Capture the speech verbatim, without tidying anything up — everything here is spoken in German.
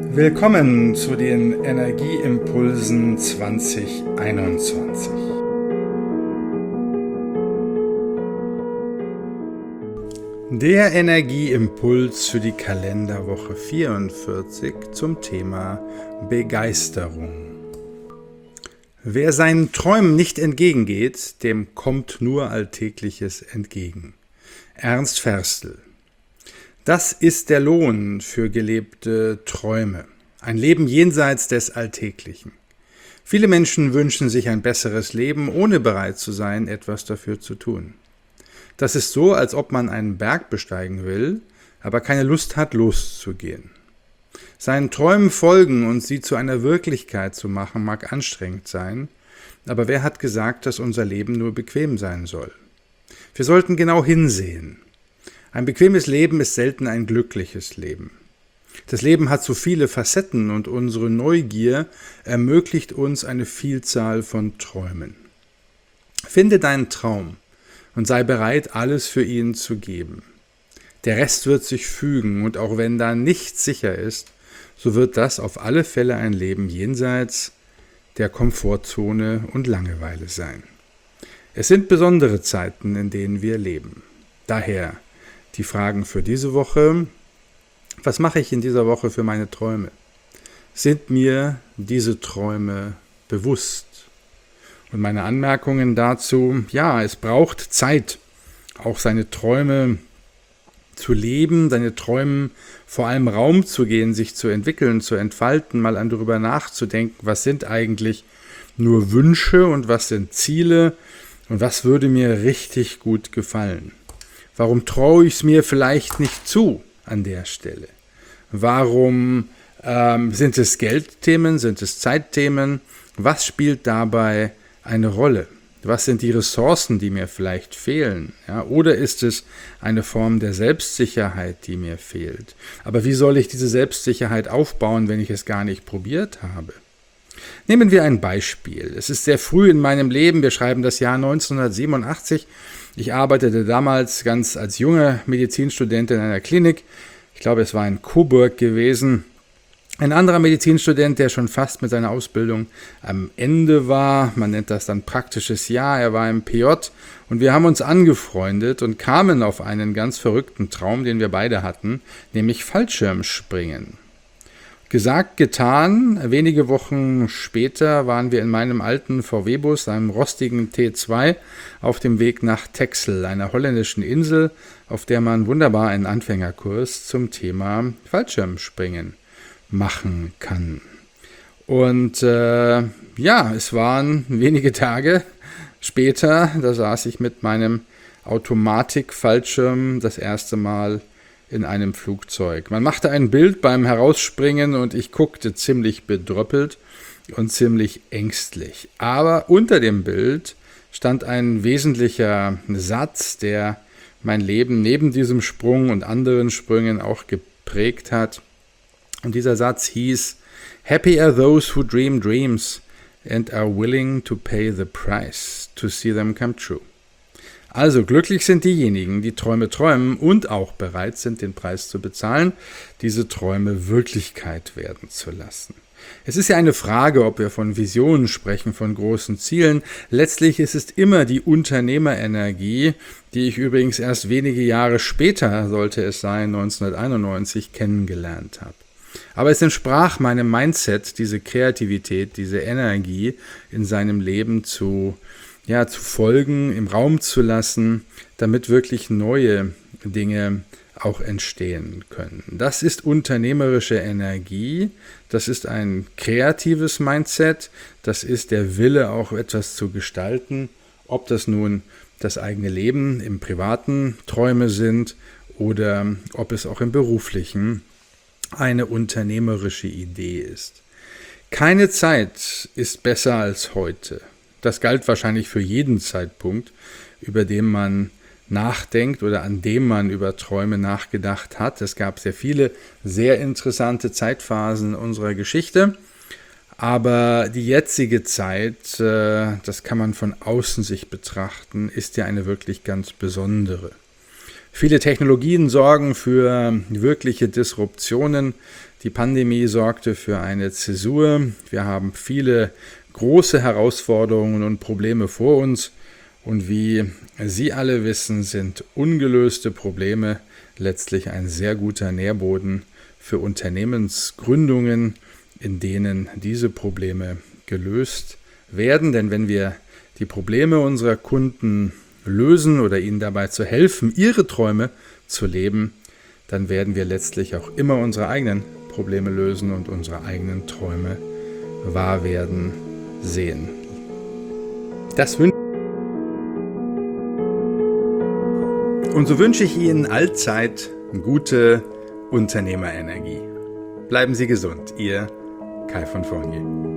Willkommen zu den Energieimpulsen zwanzig einundzwanzig. Der Energieimpuls für die Kalenderwoche vierundvierzig zum Thema Begeisterung. Wer seinen Träumen nicht entgegengeht, dem kommt nur Alltägliches entgegen. Ernst Ferstel. Das ist der Lohn für gelebte Träume. Ein Leben jenseits des Alltäglichen. Viele Menschen wünschen sich ein besseres Leben, ohne bereit zu sein, etwas dafür zu tun. Das ist so, als ob man einen Berg besteigen will, aber keine Lust hat, loszugehen. Seinen Träumen folgen und sie zu einer Wirklichkeit zu machen, mag anstrengend sein, aber wer hat gesagt, dass unser Leben nur bequem sein soll? Wir sollten genau hinsehen. Ein bequemes Leben ist selten ein glückliches Leben. Das Leben hat so viele Facetten und unsere Neugier ermöglicht uns eine Vielzahl von Träumen. Finde deinen Traum und sei bereit, alles für ihn zu geben. Der Rest wird sich fügen und auch wenn da nichts sicher ist, so wird das auf alle Fälle ein Leben jenseits der Komfortzone und Langeweile sein. Es sind besondere Zeiten, in denen wir leben. Daher die Fragen für diese Woche: Was mache ich in dieser Woche für meine Träume? Sind mir diese Träume bewusst? Und meine Anmerkungen dazu: Ja, es braucht Zeit, auch seine Träume zu leben, seine Träume vor allem Raum zu gehen, sich zu entwickeln, zu entfalten, mal an darüber nachzudenken, was sind eigentlich nur Wünsche und was sind Ziele und was würde mir richtig gut gefallen. Warum traue ich es mir vielleicht nicht zu an der Stelle? Warum ähm, sind es Geldthemen, sind es Zeitthemen? Was spielt dabei eine Rolle? Was sind die Ressourcen, die mir vielleicht fehlen? Ja, oder ist es eine Form der Selbstsicherheit, die mir fehlt? Aber wie soll ich diese Selbstsicherheit aufbauen, wenn ich es gar nicht probiert habe? Nehmen wir ein Beispiel. Es ist sehr früh in meinem Leben, wir schreiben das Jahr neunzehnhundertsiebenundachtzig. Ich arbeitete damals ganz als junger Medizinstudent in einer Klinik. Ich glaube, es war in Coburg gewesen. Ein anderer Medizinstudent, der schon fast mit seiner Ausbildung am Ende war, man nennt das dann praktisches Jahr, er war im P J und wir haben uns angefreundet und kamen auf einen ganz verrückten Traum, den wir beide hatten, nämlich Fallschirmspringen. Gesagt, getan, wenige Wochen später waren wir in meinem alten V W-Bus, einem rostigen T zwei, auf dem Weg nach Texel, einer holländischen Insel, auf der man wunderbar einen Anfängerkurs zum Thema Fallschirmspringen machen kann. Und äh, ja, es waren wenige Tage später, da saß ich mit meinem Automatik-Fallschirm das erste Mal in einem Flugzeug. Man machte ein Bild beim Herausspringen und ich guckte ziemlich bedröppelt und ziemlich ängstlich. Aber unter dem Bild stand ein wesentlicher Satz, der mein Leben neben diesem Sprung und anderen Sprüngen auch geprägt hat. Und dieser Satz hieß: Happy are those who dream dreams and are willing to pay the price to see them come true. Also glücklich sind diejenigen, die Träume träumen und auch bereit sind, den Preis zu bezahlen, diese Träume Wirklichkeit werden zu lassen. Es ist ja eine Frage, ob wir von Visionen sprechen, von großen Zielen. Letztlich ist es immer die Unternehmerenergie, die ich übrigens erst wenige Jahre später, sollte es sein, neunzehnhunderteinundneunzig, kennengelernt habe. Aber es entsprach meinem Mindset, diese Kreativität, diese Energie in seinem Leben zu Ja, zu folgen, im Raum zu lassen, damit wirklich neue Dinge auch entstehen können. Das ist unternehmerische Energie, das ist ein kreatives Mindset, das ist der Wille, auch etwas zu gestalten, ob das nun das eigene Leben im privaten Träume sind oder ob es auch im beruflichen eine unternehmerische Idee ist. Keine Zeit ist besser als heute. Das galt wahrscheinlich für jeden Zeitpunkt, über den man nachdenkt oder an dem man über Träume nachgedacht hat. Es gab sehr viele sehr interessante Zeitphasen unserer Geschichte, aber die jetzige Zeit, das kann man von außen sich betrachten, ist ja eine wirklich ganz besondere. Viele Technologien sorgen für wirkliche Disruptionen. Die Pandemie sorgte für eine Zäsur. Wir haben viele große Herausforderungen und Probleme vor uns. Und wie Sie alle wissen, sind ungelöste Probleme letztlich ein sehr guter Nährboden für Unternehmensgründungen, in denen diese Probleme gelöst werden. Denn wenn wir die Probleme unserer Kunden lösen oder ihnen dabei zu helfen, ihre Träume zu leben, dann werden wir letztlich auch immer unsere eigenen Probleme lösen und unsere eigenen Träume wahr werden sehen. Das wünsche Und so wünsche ich Ihnen allzeit gute Unternehmerenergie. Bleiben Sie gesund, Ihr Kai von Fournier.